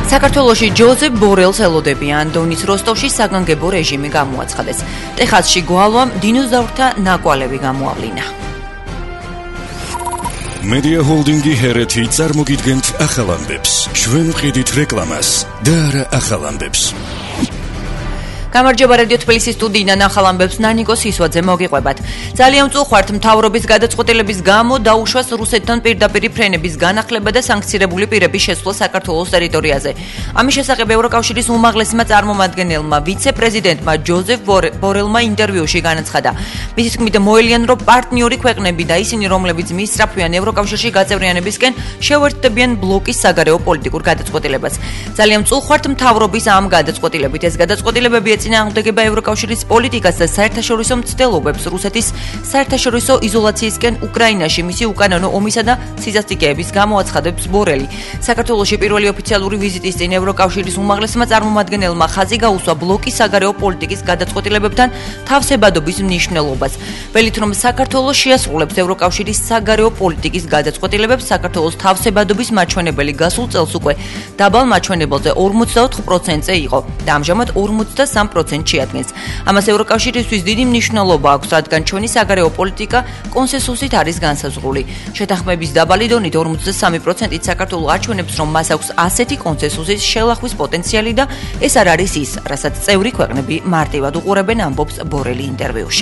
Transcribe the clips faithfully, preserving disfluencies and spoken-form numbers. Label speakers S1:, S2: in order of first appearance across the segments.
S1: საქართველოში ჯოზეფ ბორელს ელოდებიან. დონის როსტოვში საგანგებო რეჟიმი გამოაცხადეს. ტეხასში გვალვამ დინოზავრთა ნაკვალევი გამოავლინა.
S2: Media Holdingi ჰერეთი წარმოგიდგენთ ახალ ამბებს. ჩვენ ვყიდით რეკლამას და არა ახალ ამბებს.
S1: გამარჯობა რადიო თბილისის სტუდიიდან ახალ ამბებს ნანიკო სისვაძე მოგიყვებათ. ძალიან მწუხვართ მთავრობის გადაწყვეტილების გამო დაუშვას რუსეთთან პირდაპირ ფრენების განახლება და სანქცირებული პირების შესვლა საქართველოს ტერიტორიაზე. ამის შესახებ ევროკავშირის უმაღლესმა წარმომადგენელმა ვიცე-პრეზიდენტმა ჯოზეფ ბორელმა ინტერვიუში განაცხადა. მისი თქმით მოელიან რომ პარტნიორი ქვეყნები და ისინი რომლებიც მისწრაფვიან ევროკავშირში გაწევრიანებისკენ შეუერთდებიან ბლოკის საგარეო პოლიტიკურ გადაწყვეტილებას. ძალიან მწუხვართ მთავრობის ამ გადაწყვეტილებით. ეს გადაწყვეტილებები წინააღმდეგება ევროკავშირის პოლიტიკას და საერთაშორისო მცდელობებს რუსეთის საერთაშორისო იზოლაციისკენ უკრაინაში მისი უკანონო ომისა და სისასტიკეების გამოაცხადებს ბორელი. საქართველოში პირველი ოფიციალური ვიზიტის წინ ევროკავშირის უმაღლესმა წარმომადგენელმა ხაზი გაუსვა ბლოკის საგარეო პოლიტიკის გადაწყვეტილებებთან თავსებადობის მნიშვნელობას. ველით რომ საქართველოს შეასრულებს ევროკავშირის საგარეო პოლიტიკის გადაწყვეტილებებს საქართველოს თავსებადობის მაჩვენებელი გასულ წელს უკვე დაბალ მაჩვენებელზე ორმოცდაოთხ პროცენტზე იყო და ამჟამად ორმოცდასამ პროცენტს შეადგენს. ამას ევროკავშირისთვის დიდი მნიშვნელობა აქვს, რადგან ჩვენი საგარეო პოლიტიკა კონსენსუსით არის განსაზღვრული. შეთანხმების დაბალი დონით ორმოცდასამი პროცენტით საქართველო აჩვენებს, რომ მას აქვს ასეთი კონსენსუსის შელახვის პოტენციალი და ეს არ არის ის, რასაც წევრი ქვეყნები მარტივად უყურებენ, ამბობს ბორელი ინტერვიუში.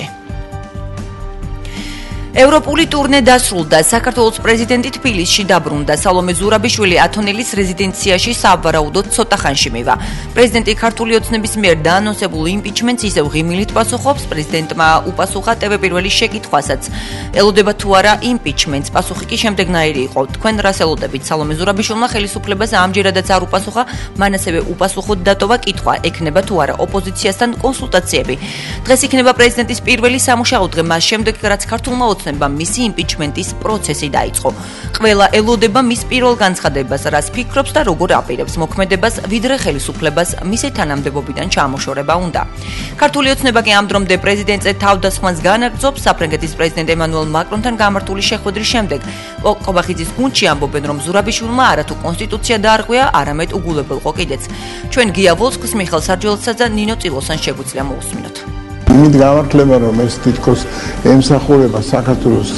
S1: ევროპული ტურნე დასრულდა. საქართველოს პრეზიდენტი თბილისში დაბრუნდა. სალომე ზურაბიშვილი ათონელის რეზიდენციაში სავარაუდოდ ცოტა ხანში მივა. პრეზიდენტი ქართული ოცნების მიერ დაანონსებულ იმპიჩმენტს ისევ ღიმილით პასუხობს. პრეზიდენტმა უპასუხა ტევ პირველის შეკითხვასაც. ელოდება თუ არა იმპიჩმენტს? პასუხი კი შემდეგნაირი იყო. თქვენ რას ელოდებით? სალომე ზურაბიშვილმა ხელისუფლებას ამჯერადაც არ უპასუხა. მან ასევე უპასუხოდ დატოვა კითხვა, ექნება თუ არა ოპოზიციასთან კონსულტაციები. დღეს იქნება პრეზიდენტის პირველი სამუშაო დღე, მას შემდეგ რაც ქართულმა მისი იმპიჩმენტის პროცესი დაიწყო. ყველა ელოდება მის პირველ განცხადებას, რას ფიქრობს და როგორ აპირებს მოქმედებას, ვიდრე ხელისუფლებას მისი თანამდებობიდან ჩამოშორება უნდა. ქართული ოცნება კი ამ დრომდე პრეზიდენტზე თავდასხმას განაგრძობს. საფრანგეთის პრეზიდენტ ემანუელ მაკრონთან გამართული შეხვედრის შემდეგ ყობახიძის გუნდში ამბობენ, რომ ზურაბიშვილმა არათუ კონსტიტუცია დაარღვია, არამედ უგულებელყო კიდეც. ჩვენ გია ვოლსკის, მიხელ სარჯველსა და ნინო წილოსან შეგვიძლია მოусმინოთ.
S3: იმით გამართლება, რომ ეს თითქოს ემსახურება საქართველოს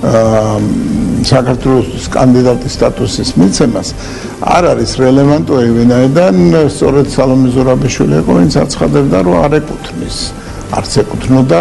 S3: საქართველოს კანდიდატის სტატუსის მიცემას არ არის რელევანტური, ვინაიდან სწორედ სალომე ზურაბიშვილი იყო, ვინც აცხადებდა, რომ არ ეკუთვნის, არც ეკუთვნოდა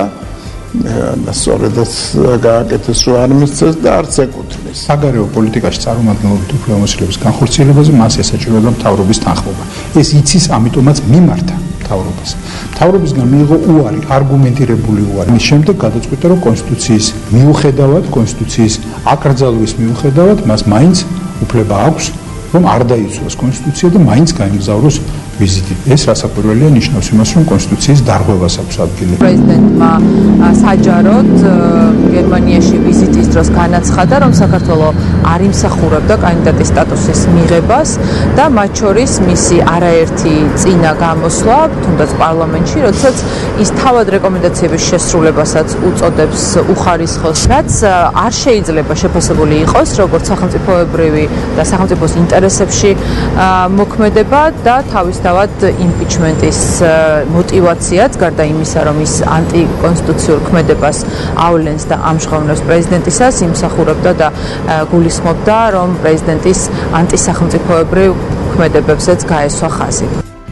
S3: და სწორედაც გააკეთეს, რომ არ მისცეს და არც ეკუთვნის.
S4: საგარეო პოლიტიკაში წარმომადგენლობით უფლებამოსილების განხორციელებაზე მას ესაჭიროება მთავრობის თანხმობა. ეს იცის, ამიტომაც მიმართა მთავრობას. მთავრობისგან მიიღო უარი, არგუმენტირებული უარი. მის შემდეგ გადაწყვიტა, რომ კონსტიტუციის მიუხედავად, კონსტიტუციის აკრძალვის მიუხედავად, მას მაინც უფლება აქვს, რომ არ დაიცვას კონსტიტუცია და მაინც გაემგზავროს ვიზიტი. ეს რასაკვირველია, ნიშნავს იმას, რომ კონსტიტუციის დარღვევას აქვს ადგილი.
S5: პრეზიდენტმა საჯაროდ გერმანიაში ვიზიტის დროს განაცხადა, რომ საქართველო არ იმსახურებდა კანდიდატის სტატუსის მიღებას და მათ შორის მისი არაერთი წინა გამოსვლა, თუნდაც პარლამენტში, როდესაც ის თავად რეკომენდაციების შესრულებასაც უწოდებს უხარისხოს, რაც არ შეიძლება შეფასებული იყოს, როგორც სახელმწიფოებრივი და სახელმწიფოს ინტერესებში მოქმედება და თავის თავად იმპიჩმენტის мотивაციაც, გარდა იმისა, რომ ის ანტიკონსტიტუციურ ქმედებას ავლენს და ამჟღავნებს პრეზიდენტისას, იმსახურებდა და გულისხმობდა, რომ პრეზიდენტის ანტისახელმწიფოებრივ ქმედებებზეც გაესვა ხაზი.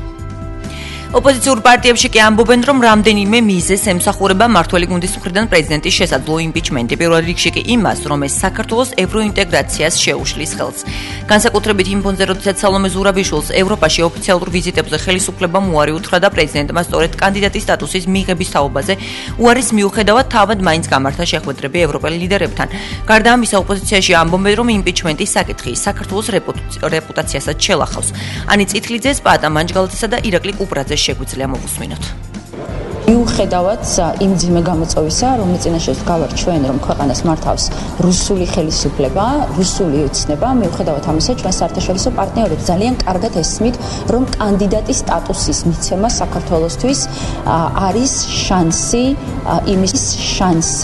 S1: ოპოზიციურ პარტიებში კი ამბობენ, რომ რამდენიმე მიზეზს ემსახურება მმართველი გუნდის მხრიდან პრეზიდენტის შესაძლო იმპიჩმენტი. პირველ რიგში კი იმას, რომ ეს საქართველოს ევროინტეგრაციას შეუშლის ხელს. განსაკუთრებით იმ ფონზე, როდესაც სალომე ზურაბიშვილს ევროპაში ოფიციალურ ვიზიტებზე ხელისუფლებამ უარი უთხრა და პრეზიდენტმა სწორედ კანდიდატის სტატუსის მიღების თაობაზე უარის მიუხედავად თავად მაინც გამართა შეხვედრები ევროპელ ლიდერებთან. გარდა ამისა, ოპოზიციაში ამბობენ, რომ იმპიჩმენტის საკითხი საქართველოს რეპუტაციასაც შელახავს. ანი წითლიძეს, პაატა მანჯგალაძესა და ირაკლი კუპრაძეს შეგვიძლია მოусმინოთ.
S6: მიუხედავად იმ ძიმე გამოწვევისა, რომლის წინაშე ვდგავართ ჩვენ, რომ ქვეყანას მართავს რუსული ხელისუფლება, რუსული ოცნება, მიუხედავად ამისა, ჩვენ საერთაშორისო პარტნიორებს ძალიან კარგად ესმით, რომ კანდიდატის სტატუსის მიცემა საქართველოსთვის არის შანსი, იმის შანსი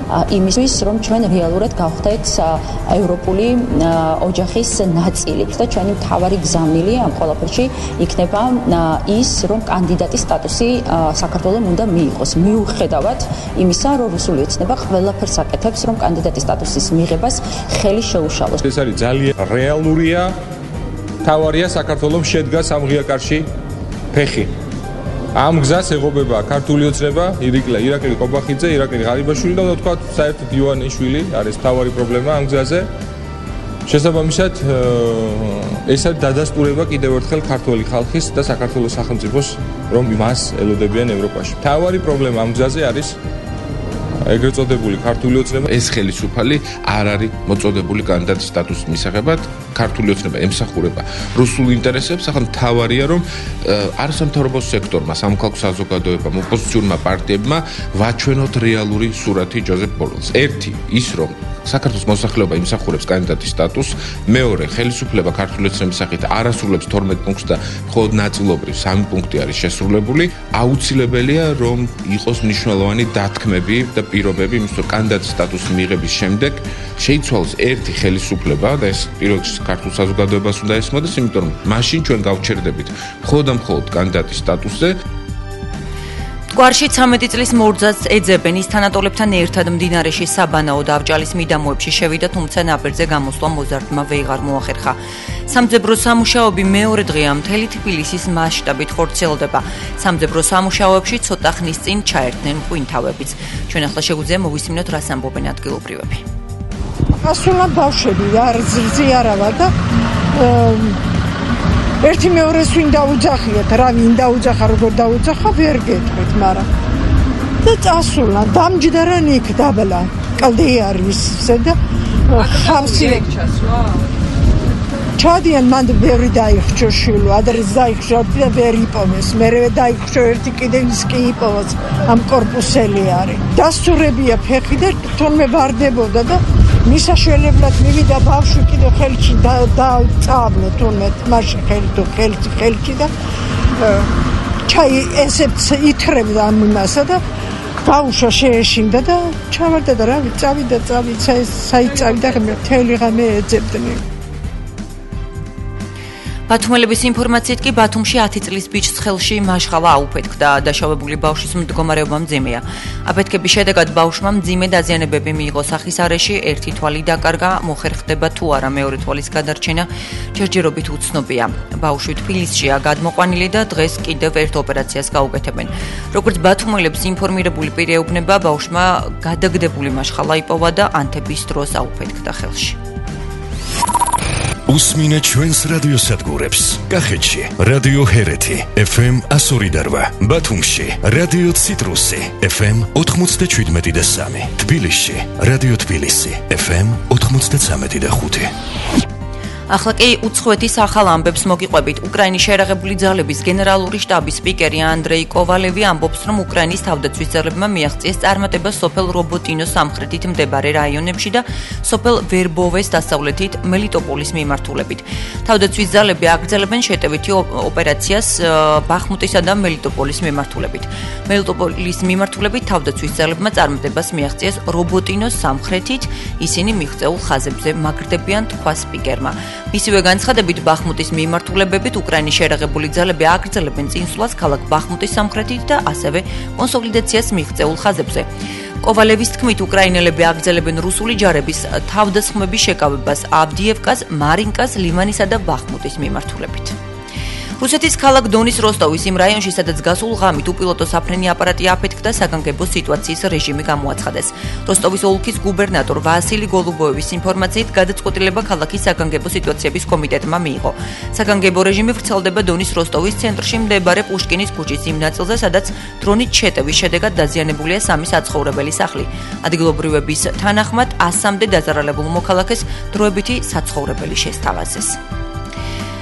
S6: იმისთვის, რომ ჩვენ რეალურად გავხდეთ ევროპული ოჯახის ნაწილი და ჩვენი მთავარი გზავნილი ამ ყველაფერში იქნება ის, რომ კანდიდატის სტატუსი საქართველოს უნდა მიიღოს. მიუხედავად იმისა, რომ რუსული ოცნება ყველაფერს აკეთებს, რომ კანდიდატის სტატუსის მიღებას ხელი შეუშალოს.
S7: ეს არის ძალიან რეალურია. თავარია საქართველოს შედგა სამღიაკარში ფეხი. ამ გზას ეღობება ქართული ოცნება, ირაკლი ირაკლი ყობახიძე, ირაკლი ღარიბაშვილი და თქვა საერთოდ ივანიშვილი არის თავარი პრობლემა ამ გზაზე. შესაბამისად, ეს არის დადასტურება კიდევ ერთხელ ქართული ხალხის და საქართველოს სახელმწიფოს, რომ მას ელოდებიან ევროპაში. თავარი პრობლემა ამ გზაზე არის ეგრეთ წოდებული ქართული ოცნება.
S8: ეს ხელისუფალი არ არის მოწოდებული კანდიდატის სტატუსის მისაღებად. ქართული ოცნება ემსახურება რუსულ ინტერესებს, ახლა მთავარია, რომ არასამთავრობო სექტორმა, სამოქალაქო საზოგადოებამ, ოპოზიციურმა პარტიებმა ვაჩვენოთ რეალური სურათი ჯოზეფ ბორელს. ერთი ის, რომ საქართველოს მოსახლეობა იმსახურებს კანდიდატის სტატუსს, მეორე ხელისუფლება ქართული ოცნების სახით არასრულებს თორმეტ პუნქტს და მხოლოდ ნაწილობრივ სამი პუნქტი არის შესრულებული. აუცილებელია, რომ იყოს მნიშვნელოვანი დათქმები და პირობები, იმის რომ კანდიდატის სტატუსის მიღების შემდეგ შეიცვალოს ერთი ხელისუფლება და ეს პირველში ქართულ საზოგადოებას უნდა ესმოდეს, იმიტომ რომ მაშინ ჩვენ გავჩერდებით მხოლოდ და მხოლოდ კანდიდატის სტატუსზე.
S1: მტკვარში ცამეტი წლის მორძას ეძებენ, ის თანატოლებთან ერთად მდინარეში საბანაო დავჭალის მიდამოებში შევიდა, თუმცა ნაპირზე გამოსვლა მოზარდმა ვეღარ მოახერხა. სამძებრო სამუშაოები მეორე დღეა მთელი თბილისის მასშტაბით ხორციელდება. სამძებრო სამუშაოებში ცოტა ხნის წინ ჩაერთნენ მღვინთავებიც. ჩვენ ახლა შეგვიძლია მოვისმინოთ, რას ამბობენ ადგილობრივები.
S9: ასულა ბავშვები არ ზრზიარავა და ერთი მეორეს ვინ დაუძახიათ, რა ვინ დაუძახა, როგორ დაუძახა, ვერ გეტყვით, მაგრამ და წასულა, დამჯდარა ნიქ დაბლა, კლდი არის და ხავსი ჩასვა. ჩადიან მან ბევრი დაიხჭო შვილო, ადრეს დაიხჭო და ვერ იპოვეს, მერევე დაიხჭო ერთი კიდე ის კი იპოვოს, ამ კორპუსელი არის. დასწურებია ფეხი და თორმე ვარდებოდა და მისაშველებლად მივიდა ბავშვი კიდე ხელში და წააბნო თუნდაც მაშინ ხელი თუ ხელში ხელში და ჩაი ესეც ითრებდა ამ იმასა და გაუშვა შეეშინდა და ჩავარდა და რავი წავიდა წავიდა საიწავიდა მთელი ღამე ეძებდნენ.
S1: ბათუმელების ინფორმაციით კი ბათუმში ათი წლის ბიჭს ხელში მაშხალა აუფეთქდა, დაშავებული ბავშვის მდგომარეობა მძიმეა. აფეთქების შედეგად ბავშვმა მძიმე დაზიანებები მიიღო სახის არეში, ერთი თვალი დაკარგა, მოხერხდება თუ არა მეორე თვალის გადარჩენა ჯერჯერობით უცნობია. ბავშვი თბილისშია გადმოყვანილი და დღეს კიდევ ერთ ოპერაციას გაუკეთებენ. როგორც ბათუმელებს ინფორმირებული პირი ეუბნება, ბავშვმა გადაგდებული მაშხალა იპოვა და ანთების დროს აუფეთქდა ხელში.
S2: უსმინეთ ჩვენს რადიოსადგურებს. კახეთში რადიო ჰერეთი ეფ ემ εκατო ორი და რვა, ბათუმში რადიო ციტრუსი ეფ ემ ოთხმოცდაშვიდმეტი და სამი, თბილისში რადიო თბილისი ეფ ემ ოთხმოცდაცამეტი და ხუთი.
S1: ახლა კი უცხოეთის ახალ ამბებს მოგიყვებით. უკრაინის შეერაღებული ძალების გენერალური შტაბის სპიკერი ანდრეი კოვალევი ამბობს, რომ უკრაინის თავდაცვის ძალებმა მიაღწიეს წარმატებას სოფელ რობოტინოს სამხრეთით მდებარე რაიონებში და სოფელ ვერბოვეს დასავლეთით მელიტოპოლის მიმართულებით. თავდაცვის ძალები აგრძელებენ შეტევითი ოპერაციას ბახმუტისა და მელიტოპოლის მიმართულებით. მელიტოპოლის მიმართულებით თავდაცვის ძალებმა წარმატებას მიაღწიეს რობოტინოს სამხრეთით, ისინი მიღწეულ ხაზებზე მაგრდებიან, თქვა სპიკერმა. მისივე განცხადებით, ბახმუტის მიმართულებებით უკრაინის შეერაღებული ძალები აგრძელებენ წინსვლას ქალაქ ბახმუტის სამხრეთით და ასევე კონსოლიდაციას მიღწეულ ხაზებზე. კოვალევის თქმით, უკრაინელები აგრძელებენ რუსული ჯარების თავდასხმების შეკავებას ავდიევკას, მარინკას, ლიმანისა და ბახმუტის მიმართულებით. რუსეთის ქალაქ დონის როსტოვის იმ რაიონში, სადაც გასულ ღამით უპილოტო საფრენი აპარატი აფეთქდა, საგანგებო სიტუაციის რეჟიმი გამოაცხადეს. როსტოვის ოლქის გუბერნატორ ვასილი გოლუბოევის ინფორმაციით, გადაწყვეტილება ქალაქის საგანგებო სიტუაციების კომიტეტმა მიიღო. საგანგებო რეჟიმი ვრცელდება დონის როსტოვის ცენტრში მდებარე პუშკინის ქუჩის იმ ნაწილზე, სადაც დრონით შეტევის შედეგად დაზიანებულია სამი საცხოვრებელი სახლი. ადგილობრივების თანახმად, ასამდე დაზარალებულ მოქალაქეს დროებითი საცხოვრებელი შესთავაზეს.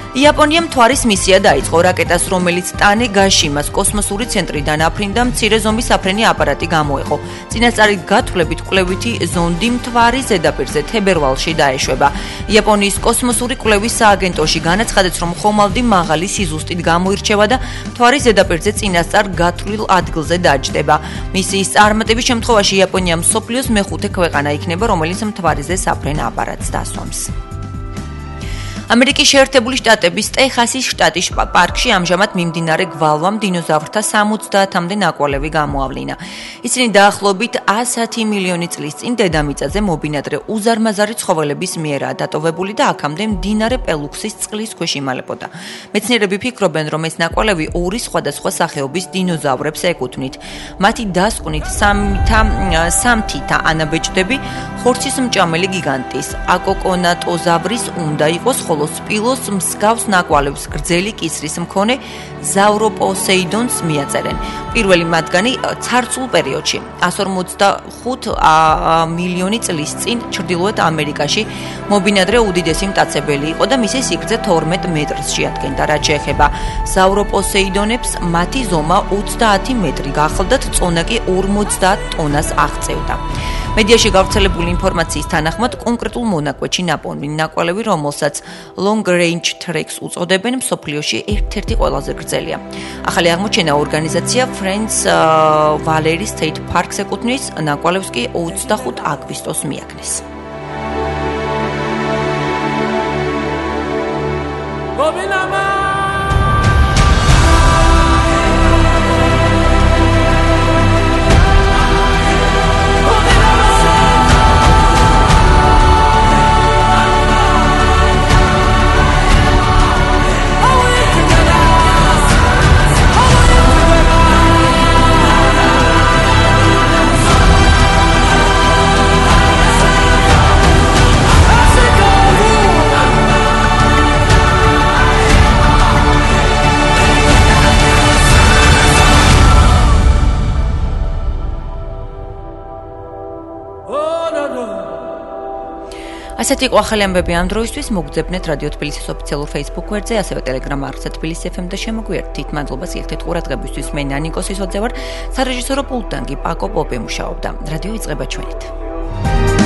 S1: იაპონიამ მთვარის მისია დაიწყო რაკეტას, რომელიც ტანეგაშიმას კოსმოსური ცენტრიდან აფრინდა მცირე ზომის საფრენი აპარატი გამოეყო. წინასწარი გათვლებით კვლევითი ზონდი მთვარის ზედაპირზე თებერვალში დაეშვება. იაპონიის კოსმოსური კვლევის სააგენტოში განაცხადეს, რომ ხომალდი მაღალი სიზუსტით გამოირჩევა და მთვარის ზედაპირზე წინასწარ გათვლილ ადგილზე დაჯდება. მისიის წარმატების შემთხვევაში იაპონია მსოფლიოს მეხუთე ქვეყანა იქნება, რომელიც მთვარიზე საფრენ აპარატს დასვამს. ამერიკის შეერთებული შტატების ტეხასის შტატის პარკში ამჟამად მიმდინარე გვალვამ დინოზავრთა სამოცდაათამდე ნაკვალევი გამოავლინა. ისინი დაახლოებით ასი მილიონი წლის წინ დედამიწაზე მობინადრე უზარმაზარი ცხოველების მიერაა დატოვებული და აქამდე მდინარე პელუქსის წყლის ქვეშ იმალებოდა. მეცნიერები ფიქრობენ, რომ ეს ნაკვალევი ორი სხვადასხვა სახეობის დინოზავრებს ეკუთვნით. მათი დასკვნით სამთითა ანაბეჭდები ხორცის მჭამელი გიგანტის აკოკონატოზავრის უნდა იყოს, ხოლო სპილოს მსგავს ნაკვალევს გრძელი კისრის მქონე ზავროპოსეიდონს მიაწერენ. პირველი მათგანი ცარცულ პერიოდში ასი жүз ორმოცდახუთ მილიონი წლის წინ ჩრდილოეთ ამერიკაში მობინადრე უდიდესი მტაცებელი იყო და მისი სიგრძე თორმეტ მეტრს შეადგენდა. რაც შეეხება ზავროპოსეიდონებს, მათი ზომა ოცდაათი მეტრი გახლდათ, წონა კი ორმოცდაათ ტონას აღწევდა. მედიაში გავრცელებული ინფორმაციის თანახმად კონკრეტულ მონაკვეთში ნაპოვნი ნაკვალევი, რომელსაც long range treks უწოდებენ, მსოფლიოში ერთ-ერთი ყველაზე გრძელია. ახალი აღმოჩენა ორგანიზაცია Friends Valley State Parks ეკუთვნის, ნაკვალევს კი ოცდახუთ აგვისტოს მიაგნეს. ასეთი იყო ახალი ამბები ამ დროისთვის. მოგძებნეთ რადიო თბილისის ოფიციალურ Facebook გვერდზე, ასევე Telegram არხზე თბილისი ეფ եմ და შემოგვიერთდით. მადლობა სიახლით ყურადღებისთვის. მე ნანიკოს ისოძე ვარ. სარეჟისორო პულტთან კი პაკო პოპი მუშაობდა. რადიო იწყება ჩვენით.